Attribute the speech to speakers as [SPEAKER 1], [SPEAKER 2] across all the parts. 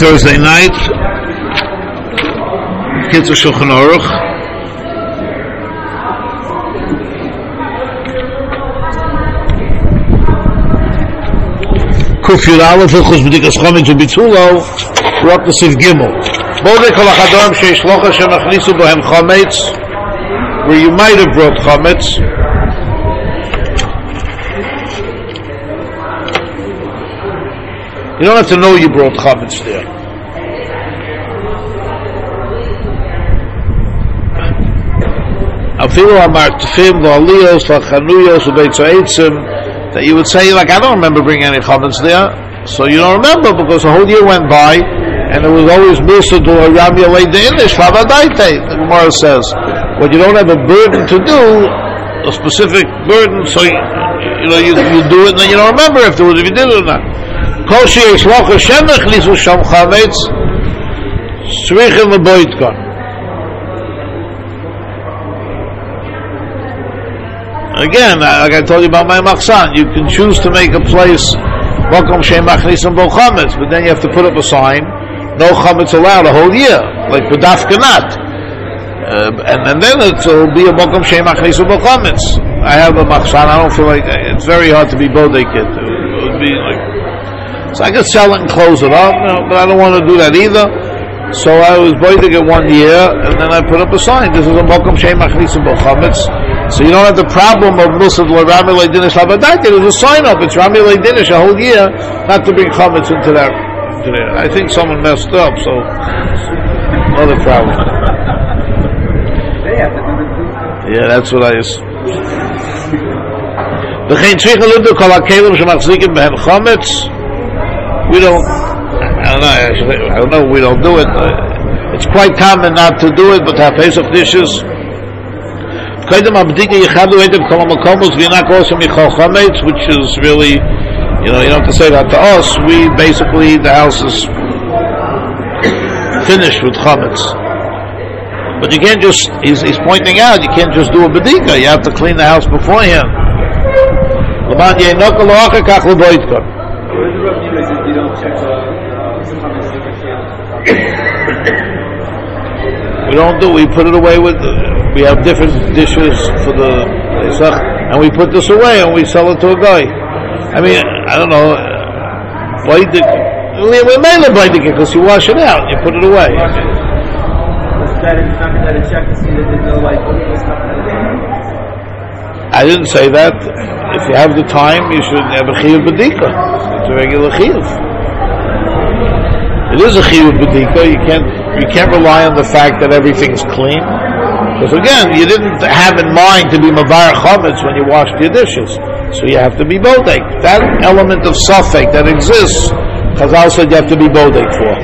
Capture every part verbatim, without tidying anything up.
[SPEAKER 1] Thursday night, Kitzur Shulchan Aruch. Kuf Yud Aleph Hilchos B'dikas Chometz U'Bitulo, we're up to Sif Gimel. Bodei Kol HaChadam Sheish Locha Shemachnisu Bohem Chometz, where you might have brought Chometz. You don't have to know you brought Chometz there. Afilu Amartfim V'Aliyos V'Chanuyos V'Beitz Ha'etzim, that you would say, like, I don't remember bringing any Chometz there. So you don't remember because the whole year went by and it was always Musa to a Rami Alei De'inish V'Avadaite, the Gemara says. When you don't have a burden to do, a specific burden, so you, you know, you, you do it and then you don't remember afterwards if you did it or not. Kol sheyesh locha shemech lizu sham chametz tzrichim leboitka. Again, like I told you about my machsan, you can choose to make a place welcome shem machnisam bo chametz, but then you have to put up a sign, no chametz allowed a whole year, like b'dafka not. Uh, and, and then it will be a welcome shem machnisam bo chametz. I have a machsan. I don't feel like it's very hard to be bodek it. It would be like. So I could sell it and close it up, you know, but I don't want to do that either. So I was boidig it one year, and then I put up a sign. This is a Mokum Shem Machnisim Bo Chametz. So you don't have the problem of Musad Rami Leidinish Labadait. There's a sign up. It's Rami Leidinish a whole year, not to bring Chametz into that. Into there. I think someone messed up, so another problem. Yeah, that's what I used. We don't, I don't know, I don't know, we don't do it. It's quite common not to do it, but to have Pesach dishes. Which is really, you know, you don't have to say that to us. We basically, the house is finished with Chometz. But you can't just, he's, he's pointing out, you can't just do a Bedika. You have to clean the house beforehand. We don't do, we put it away with, we have different dishes for the Pesach, and we put this away and we sell it to a guy. I mean, I don't know, we made it because you wash it out, you put it away. I didn't say that. If you have the time, you should have a chiyuv b'dika. It's a regular chiyuv. It is a chiyuv b'dika. You can't you can't rely on the fact that everything's clean. Because again, you didn't have in mind to be mavar chametz when you washed your dishes. So you have to be bodek. That element of safek that exists, Chazal said you have to be bodek for.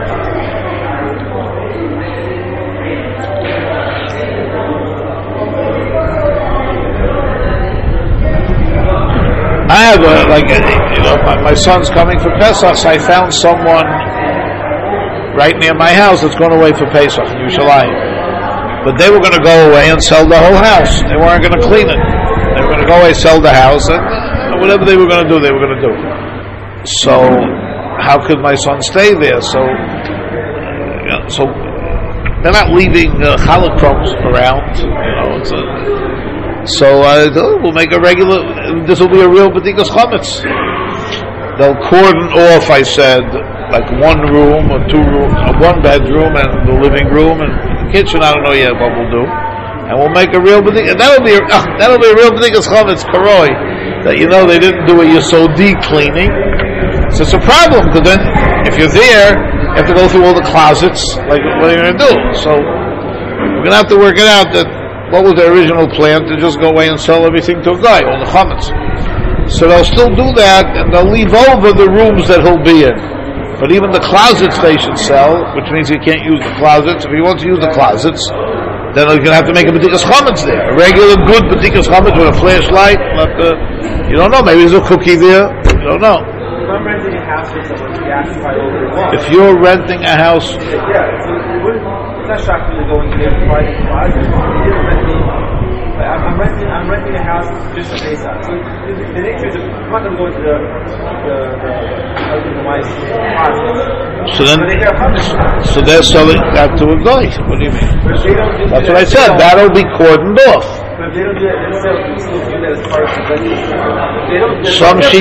[SPEAKER 1] I have a, like, you know, my, my son's coming for Pesach, so I found someone right near my house that's going away for Pesach in Yerushalayim. But they were going to go away and sell the whole house. They weren't going to clean it. They were going to go away, sell the house, and whatever they were going to do, they were going to do. So, how could my son stay there? So, you know, so they're not leaving uh, challah crumbs around. You know, it's a, So uh, we'll make a regular. This will be a real b'dikas chametz. They'll cordon off. I said like one room or two room, uh, one bedroom and the living room and the kitchen. I don't know yet what we'll do, and we'll make a real b'dikas. That'll be a, uh, that'll be a real b'dikas chametz karoi. That you know they didn't do a yesodi cleaning. So it's a problem because then if you're there, you have to go through all the closets. Like what are you going to do? So we're going to have to work it out that. What was the original plan? To just go away and sell everything to a guy, all the chametz. So they'll still do that, and they'll leave over the rooms that he'll be in. But even the closets they should sell, which means he can't use the closets. If he wants to use the closets, then he's going to have to make a b'dikas chametz there. A regular good b'dikas chametz with a flashlight. Not the, you don't know, maybe there's a cookie there. You don't know.
[SPEAKER 2] If I'm renting a house or something, you have to buy over the wall.
[SPEAKER 1] If you're renting a house...
[SPEAKER 2] Yeah, so it wouldn't, it's not shocking to go in there and buy the closet. I'm, I'm renting. I'm renting a house just for Pesach. So the, the nature is, I'm not going to go into the the the, the wife's closet.
[SPEAKER 1] So then,
[SPEAKER 2] But they have chametz.
[SPEAKER 1] so they're selling that to a guy. What do you mean?
[SPEAKER 2] But they don't do
[SPEAKER 1] That's
[SPEAKER 2] that.
[SPEAKER 1] what I said. That'll be cordoned off.
[SPEAKER 2] But they don't do that themselves. We still do that as part of the business. They don't. there's
[SPEAKER 1] Some
[SPEAKER 2] no
[SPEAKER 1] sheep-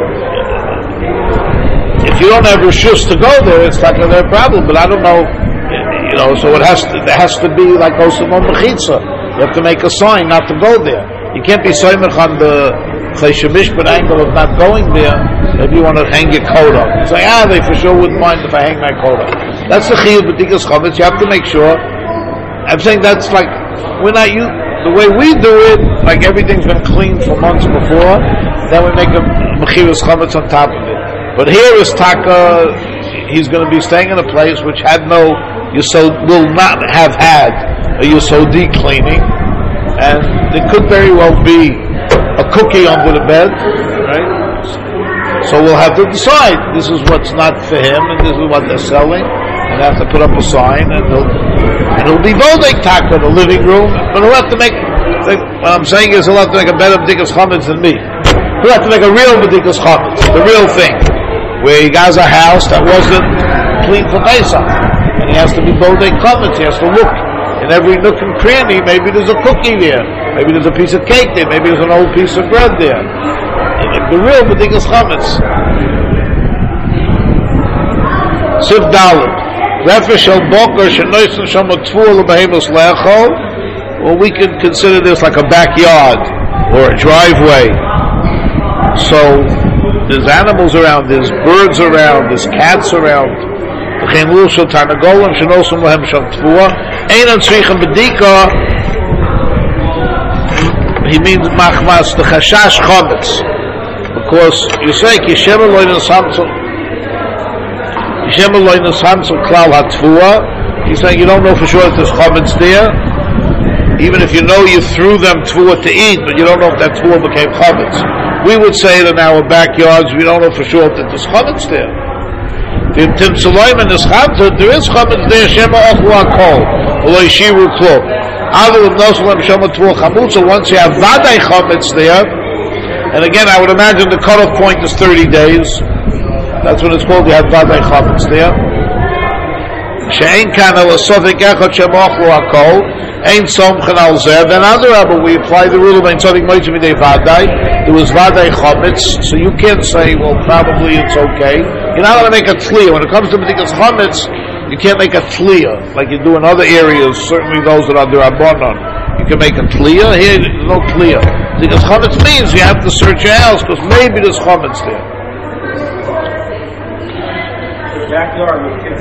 [SPEAKER 2] problem.
[SPEAKER 1] If you don't have reshus to go there, it's not their problem. But I don't know, you know. So it has to. There has to be like Osamon Mechitza. You have to make a sign not to go there. You can't be soymech on the Cheshemishpat angle of not going there. Maybe you want to hang your coat up. You say, ah, they for sure wouldn't mind if I hang my coat up. That's the chiyuv b'tikas chametz. You have to make sure. I'm saying that's like we're not you. The way we do it, like everything's been cleaned for months before. Then we make a mechiras chametz on top of it. But here is taka. He's going to be staying in a place which had no yesod, will not have had a yesodi cleaning, and there could very well be a cookie under the bed, right? So we'll have to decide. This is what's not for him, and this is what they're selling, and they have to put up a sign, and it'll, and it'll be vodek taka in the living room. But he'll have to make. What I'm saying is, he'll have to make a better b'dikas chametz than me. He'll have to make a real b'dikas chametz, the real thing, where he has a house that wasn't clean for Pesach, and he has to be vodek chametz. He has to look in every nook and cranny. Maybe there's a cookie there. Maybe there's a piece of cake there. Maybe there's an old piece of bread there. And the real b'dikas chametz. Sif Dalet. Refesh el boker shenoisen sham tfuel behemus leachol. Well, we can consider this like a backyard or a driveway. So there's animals around, there's birds around, there's cats around. He means machmas the chashash chametz, because you say kishem loyin samtzum kishem loyin samtzum klal hatfua. He's saying you don't know for sure if there's chametz there, even if you know you threw them tfua to eat, but you don't know if that tfua became chametz. We would say that in our backyards we don't know for sure that there's chametz there. If Tim Suleiman is chametz, there is chametz there. Shema ochlu hakol, oloi shiru klum. Other than Nosalem Shema Tvul Chamutza, once you have Vadai Chametz there, and again, I would imagine the cutoff point is thirty days. That's what it's called. You have Vadai Chametz there. She'ein kan el asofik echad Shema ochlu hakol, ein somchen al zeh. Then other Rabbi, we apply the rule of ein sofik moitzi midei Vadai. There was Vadai Chametz, so you can't say, well, probably it's okay. You're not going to make a tzliya. When it comes to B'dikas Chametz, you can't make a tzliya like you do in other areas, certainly those that are D'Rabbanan. You can make a tzliya. Here, there's no tzliya. B'dikas Chametz means you have to search your house, because maybe there's Chametz there.
[SPEAKER 2] Backyard with kids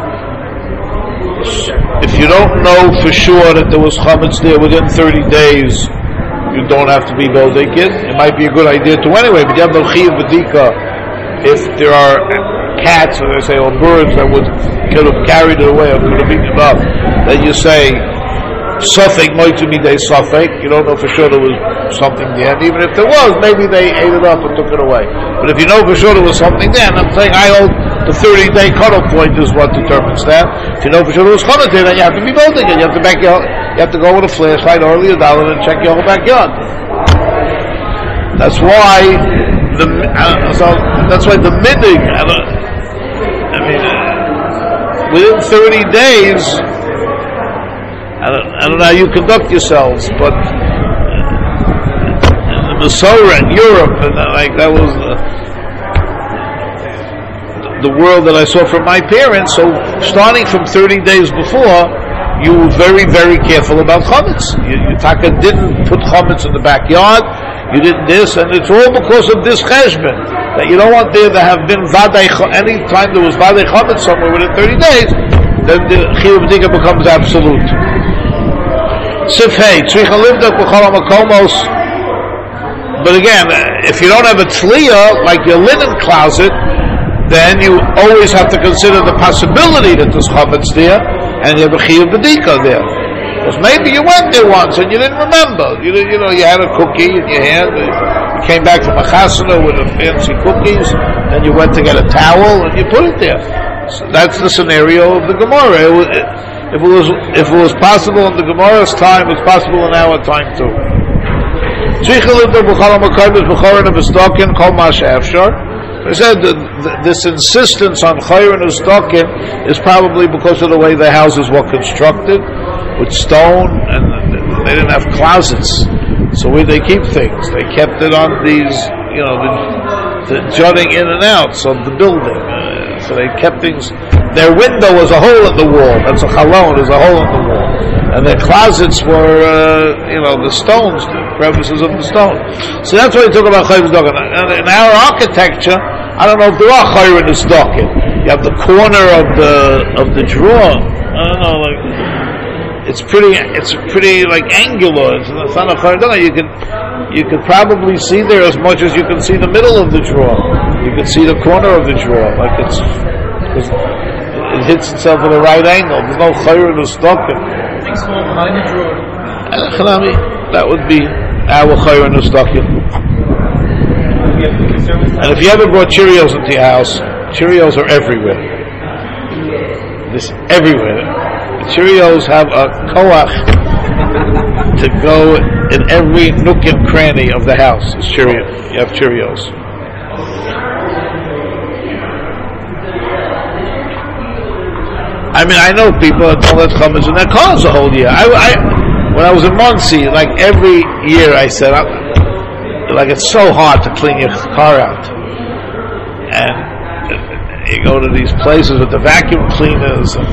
[SPEAKER 2] play.
[SPEAKER 1] If you don't know for sure that there was Chametz there within thirty days, you don't have to be Bodekid. It might be a good idea to anyway, but you have no Chiv B'dika. If there are cats, or they say, or birds that would could have carried it away or could have eaten it up, then you say, Sofek moitzi midei Sofek. You don't know for sure there was something there. And even if there was, maybe they ate it up and took it away. But if you know for sure there was something there, and I'm saying I hold the thirty day cutoff point is what determines that. If you know for sure there was chametz there, then you have to be voting it. You have to back your, you have to go with a flashlight or a dollar and check your whole backyard. That's why the uh, so that's why the midig. I, I mean, uh, within thirty days. I don't, I don't know how you conduct yourselves, but in the Masorah in Europe, and like that was the, the world that I saw from my parents. So starting from thirty days before, you were very, very careful about chametz. You, you taka didn't put chametz in the backyard. You didn't this, and it's all because of this cheshbon that you don't want there to have been vaday. Any time there was vaday chametz somewhere within thirty days, then the chiyuv b'dika becomes absolute. Sifhei, tzricha livdak b'chol hamakomos. But again, if you don't have a tzliya, like your linen closet, then you always have to consider the possibility that there's chametz there, and you have a chiyuv b'dika there. Because maybe you went there once and you didn't remember. You, you know, you had a cookie in your hand, you came back from a chasana with the fancy cookies, and you went to get a towel and you put it there. So that's the scenario of the Gemara. It was, it, If it was, if it was possible in the Gemara's time, it's possible in our time too. I said that th- this insistence on chayrin u'stokin is probably because of the way the houses were constructed, with stone, and they didn't have closets. So where they keep things, they kept it on these, you know, the, the jutting in and outs of the building. Uh, so they kept things. Their window was a hole in the wall. That's a chalon, is a hole in the wall. And their closets were, uh, you know, the stones, the crevices of the stone. So that's why we talk about chayrin u'stokin. And in our architecture, I don't know if there are chayrin u'stokin. You have the corner of the of the drawer. I don't know, like it's pretty. It's pretty like angular. It's, it's not a chayrin u'stokin. You can you could probably see there as much as you can see the middle of the drawer. You can see the corner of the drawer, like it's because it hits itself at the right angle. There's no chayrin u'stokin.
[SPEAKER 2] Small behind the drawer.
[SPEAKER 1] That would be our chayrin u'stokin. And if you ever brought Cheerios into your house, Cheerios are everywhere. This everywhere. Cheerios have a koach to go in every nook and cranny of the house. It's Cheerios. You have Cheerios. I mean, I know people that don't let chametz in their cars the whole year. I, I, when I was in Monsey, like every year I said, I, like it's so hard to clean your car out. And you go to these places with the vacuum cleaners. And,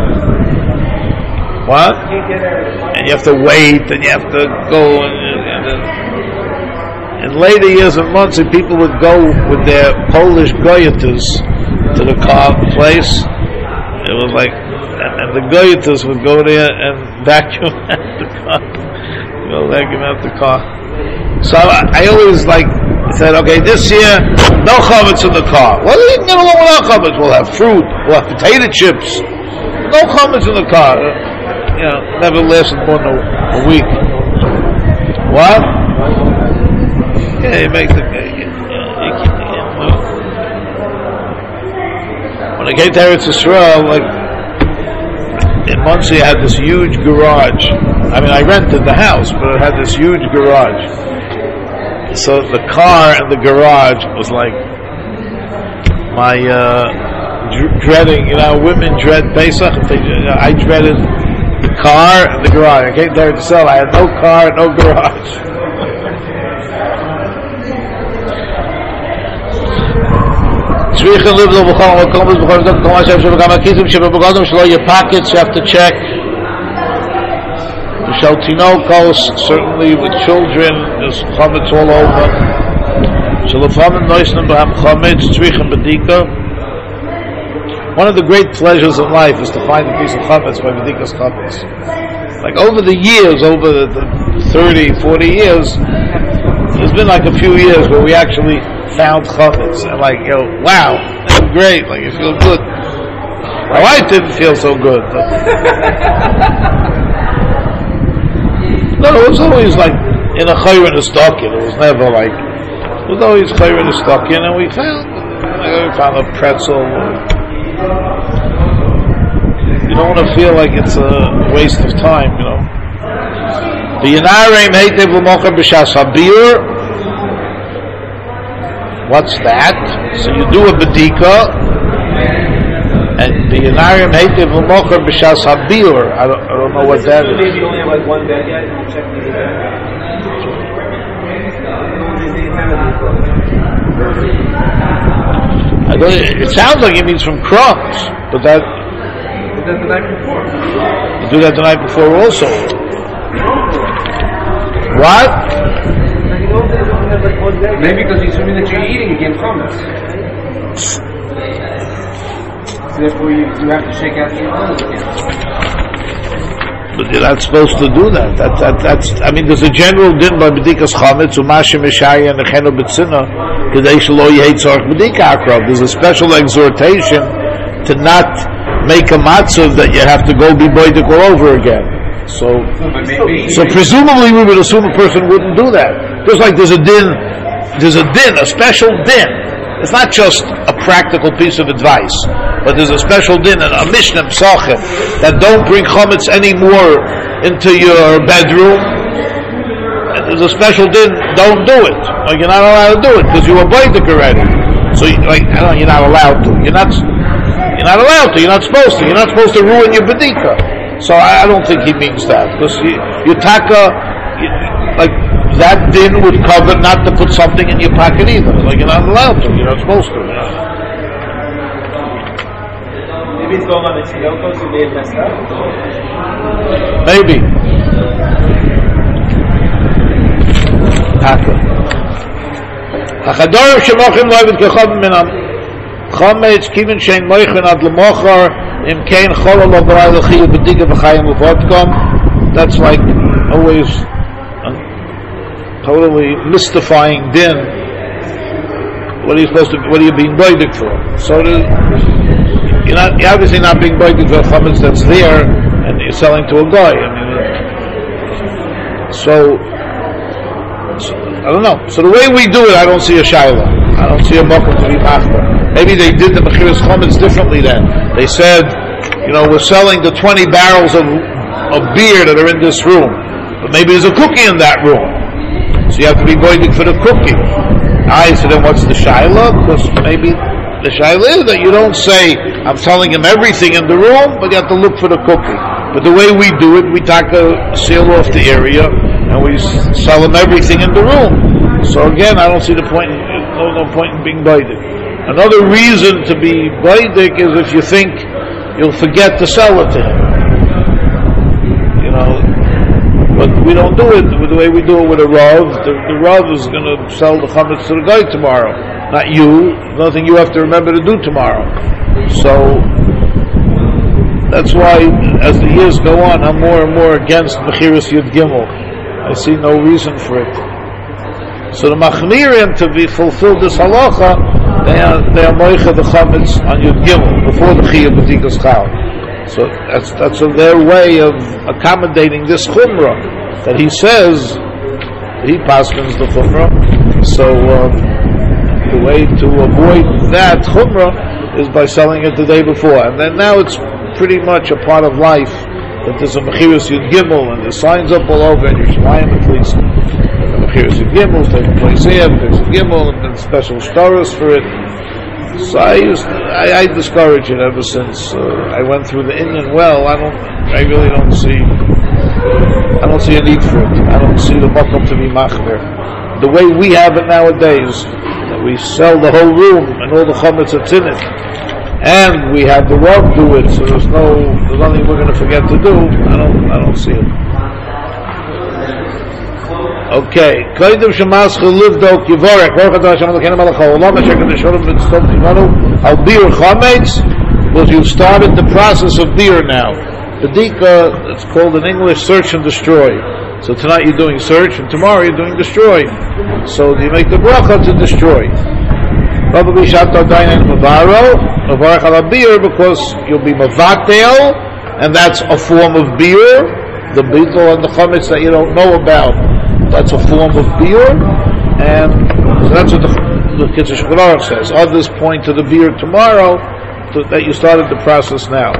[SPEAKER 1] what? And you have to wait, and you have to go. And, and, and in later years in Monsey, people would go with their Polish goyetas to the car place. It was like, and, and the goyetas would go there and vacuum out the car. You know, vacuum out the car. So I, I always like said, okay, this year no chametz in the car. Well, you can get along without chametz. We'll have fruit. We'll have potato chips. No chametz in the car. You know, never lasted more than a, a week. What? Yeah, you make the. You, you, you, you, when I came to Eretz Yisrael, like in Monsey, I had this huge garage. I mean, I rented the house, but it had this huge garage. So the car and the garage was like my uh, dr- dreading. You know, women dread Pesach. They, you know, I dreaded the car and the garage. I came to Eretz Yisrael. I had no car, no garage. Your pockets you have to check. Tinokos, certainly with children, there's chametz all over. One of the great pleasures in life is to find a piece of chametz by bedikas chametz. Like over the years, over the, the thirty, forty years, there's been like a few years where we actually found chametz, and like, you know, wow, that's great, like you feel good. My wife didn't feel so good. But no, it was always like in a chayrin u'stokin. It was never like, it was always chayrin u'stokin, and we found, like, we found a pretzel. You don't want to feel like it's a waste of time, you know. The Yinarim Heitev L'mocher B'shas Habir. What's that? So you do a bedika, and the Yinarim Heitev L'mocher B'shas Habir. I don't, I don't know what that is.
[SPEAKER 2] Maybe you only have like one bed yet. You check
[SPEAKER 1] I don't, it sounds like it means from crumbs, but that.
[SPEAKER 2] You did that the night before.
[SPEAKER 1] You do that the night before also. What?
[SPEAKER 2] Maybe because you're assuming that you're eating again chametz. So therefore you, you have to shake out the olives again.
[SPEAKER 1] But you're not supposed to do that. That, that that's. I mean, there's a general din by bedikas chametz u'mashem mishaya nechenu b'tzina k'dei shelo yehei tzorich bedika akrav. There's a special exhortation to not make a matzav that you have to go be boidik all over again. So, so presumably we would assume a person wouldn't do that. Just like there's a din, there's a din, a special din. It's not just a practical piece of advice, but there's a special din and a mishnah psachim that don't bring chametz anymore into your bedroom. And there's a special din, don't do it. Like you're not allowed to do it because you were boidik already. So, you, like, I don't know, you're not allowed to. You're not. You're not allowed to. You're not supposed to. You're not supposed to ruin your bedika. So I, I don't think he means that, because you, your taka, you, like that din would cover not to put something in your pocket either. Like you're not allowed to. You're not supposed to. You know?
[SPEAKER 2] Maybe it's going on the Chiyoko, so they messed up.
[SPEAKER 1] Maybe. Taka. Hachadorim shemochim lo'avid kechom minam. Chometz kiven shein moichin ad lemochar im kein cholol lo b'ray l'chiyu b'diga v'chayim u'vodkom. That's like always a totally mystifying din. What are you supposed to? What are you being boidig for? So you're not. You're obviously not being boidig for chometz that's there, and you're selling to a guy. I mean, so, so I don't know. So the way we do it, I don't see a shaila. I don't see a mokum to be machmer. Maybe they did the mechiras chometz differently then. They said, you know, we're selling the twenty barrels of, of beer that are in this room, but maybe there's a cookie in that room, so you have to be boidig for the cookie. I said, then what's the shaila? Because maybe the shaila is that you don't say, I'm telling him everything in the room, but you have to look for the cookie. But the way we do it, we take a seal off the area, and we sell him everything in the room. So again, I don't see the point, no, no point in being boidig. Another reason to be boidig is if you think you'll forget to sell it to him. You know, but we don't do it the way we do it with a Rav. The, the Rav is going to sell the chametz to the guy tomorrow, not you. Nothing you have to remember to do tomorrow. So that's why, as the years go on, I'm more and more against mechiras Yud Gimel. I see no reason for it. So the machmirim, to be fulfilled this halacha, they are they are moicha the chametz on Yud Gimel before the chiyuv b'tikas chal. So that's that's a, their way of accommodating this chumrah that he says he paskins the chumrah. So um, the way to avoid that chumrah is by selling it the day before, and then now it's pretty much a part of life that there's a mechiras Yud Gimel and there's signs up all over in Yerushalayim at least. Mechiras Yud Gimel taking place here, Mechiras Yud Gimel, and then special shtaros for it. So I used, I, I discourage it ever since uh, I went through the Indian well. I don't, I really don't see, I don't see a need for it. I don't see the makom to be machmer. The way we have it nowadays, that we sell the whole room and all the chametz that's in it, and we have the Rav do it, so there's no, there's nothing we're going to forget to do. I don't, I don't see it. Okay. Koydem shemas cheluvdok yivorek. Baruch atah Hashem Elokeinu melech haolam asher kadeshonu b'tzom tivanu al bir chametz. Because you started the process of beer now. Bedika, it's called in English search and destroy. So tonight you're doing search, and tomorrow you're doing destroy. So you make the bracha to destroy. Probably shatta dainen mavaro mavarech al beer, because you'll be mavatel, and that's a form of beer. The bittul and the chametz that you don't know about, that's a form of beer, and so that's what the, the Kitzur Shulchan Aruch says. Others point to the beer tomorrow, to, that you started the process now.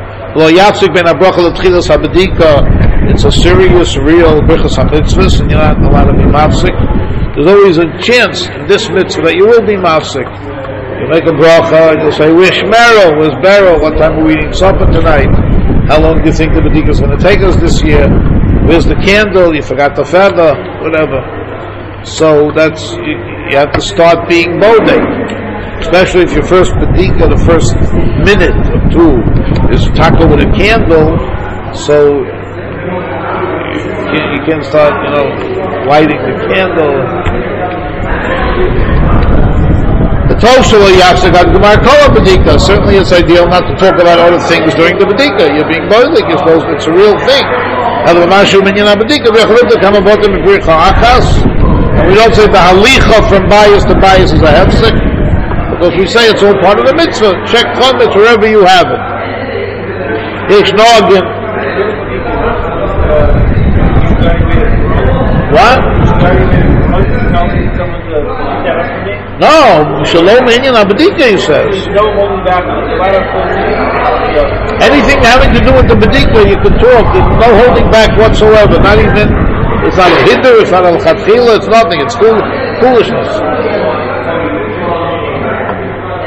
[SPEAKER 1] It's a serious, real brichas ha-mitzvahs, and you're not allowed to be mafsik. There's always a chance in this mitzvah that you will be mafsik. You make a bracha, and you say, "Wish Meryl, where's Beryl? What time are we eating supper tonight? How long do you think the bedika is going to take us this year? Where's the candle? You forgot the feather, whatever." So that's, you, you have to start being bodek, especially if your first bedika, the first minute or two, is taka with a candle. So you, you can start, you know, lighting the candle. The Tosha Yafsik on Gemar Kola bedika. Certainly, it's ideal not to talk about other things during the bedika. You're being bodek. You're supposed to, it's a real thing. And we don't say the halicha from bias to bias is a hefsek, because we say it's all part of the mitzvah. Check chametz wherever you have it. Yesh nogin. What? No, shalom inyan abedika, he says. Anything having to do with the bedika, you can talk. There's no holding back whatsoever. Not even, it's not a hinder, it's not a chatchila, it's nothing. It's fool, foolishness.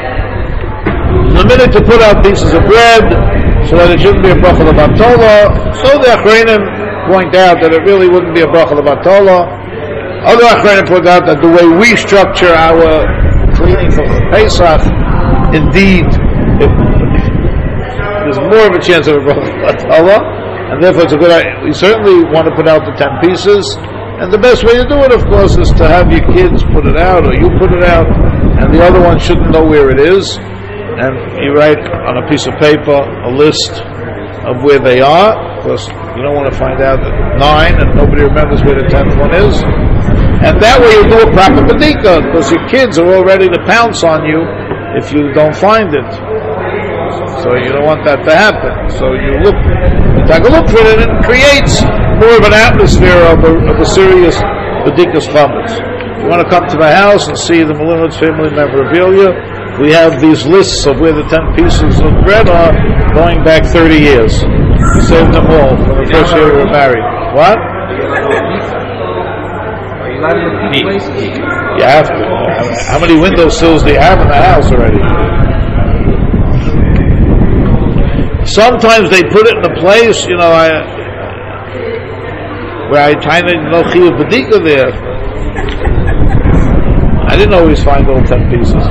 [SPEAKER 1] the minute to put out pieces of bread, so that it shouldn't be a bracha l'batola. So the Achreinim point out that it really wouldn't be a bracha l'batola. Other Achreinim point out that the way we structure our cleaning for Pesach, indeed, it, there's more of a chance of a bracha l'batola, and therefore it's a good idea. We certainly want to put out the ten pieces, and the best way to do it, of course, is to have your kids put it out, or you put it out, and the other one shouldn't know where it is. And you write on a piece of paper a list of where they are, because you don't want to find out at nine and nobody remembers where the tenth one is. And that way you do a proper badika, because your kids are all ready to pounce on you if you don't find it. So you don't want that to happen. So you look, you take a look for it, and it creates more of an atmosphere of a, of a serious badikas chametz. You want to come to my house and see the Malinowitz family memorabilia. We have these lists of where the ten pieces of bread are going back thirty years. We saved them all from the first year we were married. What?
[SPEAKER 2] Are you allowed to repeat places?
[SPEAKER 1] You have to. How many windowsills do you have in the house already? Sometimes they put it in a place, you know, I, where I kind of know chiyuv badika there. I didn't always find all ten pieces.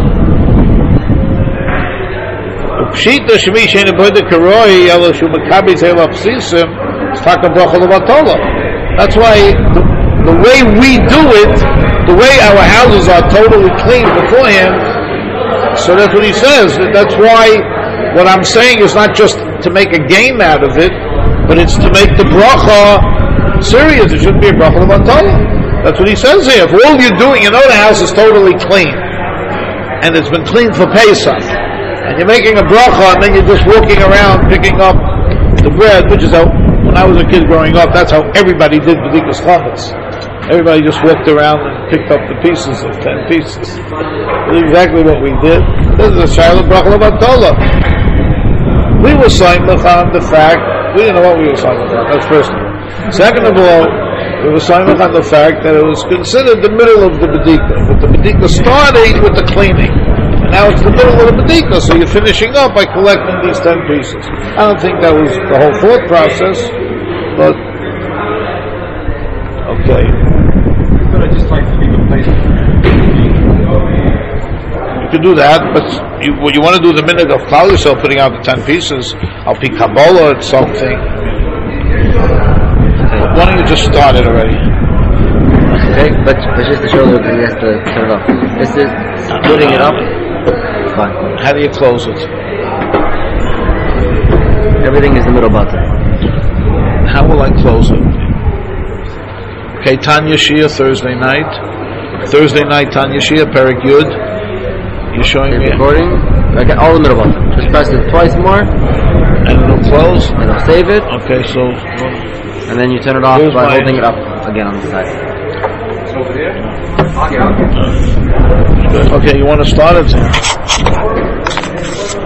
[SPEAKER 1] Pshita shemi sheina boide karoi yellow shu makabi teila psisim staka bracha levatola. That's why the, the way we do it, the way our houses are totally clean beforehand. So that's what he says. That's why what I'm saying is not just to make a game out of it, but it's to make the bracha serious. It shouldn't be a bracha levatola. That's what he says here. If all you're doing, you know the house is totally clean, and it's been cleaned for Pesach, and you're making a bracha, and then you're just walking around picking up the bread, which is how, when I was a kid growing up, that's how everybody did b'dikas chametz. Everybody just walked around and picked up the pieces of ten pieces. That's exactly what we did. This is a shiloh bracha l'batola. We were simach on the fact, we didn't know what we were simach on, that's first of all. Second of all, we were simach on the fact that it was considered the middle of the bedika, but the bedika starting with the cleaning. Now it's the middle of the badika, so you're finishing up by collecting these ten pieces. I don't think that was the whole thought process, but okay.
[SPEAKER 2] But I just like to leave a place.
[SPEAKER 1] You can do that, but you, well, you want to do the minute of Klal Yisrael putting out the ten pieces. I'll pick Kabbalah or something. Why don't you just start it already?
[SPEAKER 3] Okay, but, but just to show you that you have to turn it off. This is putting it up. It's fine.
[SPEAKER 1] How do you close it?
[SPEAKER 3] Everything is the middle button.
[SPEAKER 1] How will I close it? Okay, Tanya Shia Thursday night. Thursday night Tanya Shia, Perek Yud. You're showing
[SPEAKER 3] Okay,
[SPEAKER 1] me
[SPEAKER 3] recording. Okay, all the middle button. Just press it twice more,
[SPEAKER 1] and it'll close.
[SPEAKER 3] and it'll save it,
[SPEAKER 1] Okay, so
[SPEAKER 3] and then you turn it off
[SPEAKER 1] Here's
[SPEAKER 3] by
[SPEAKER 1] my-
[SPEAKER 3] holding it up again on the side.
[SPEAKER 2] It's over there. Yeah.
[SPEAKER 1] okay, you want to start it?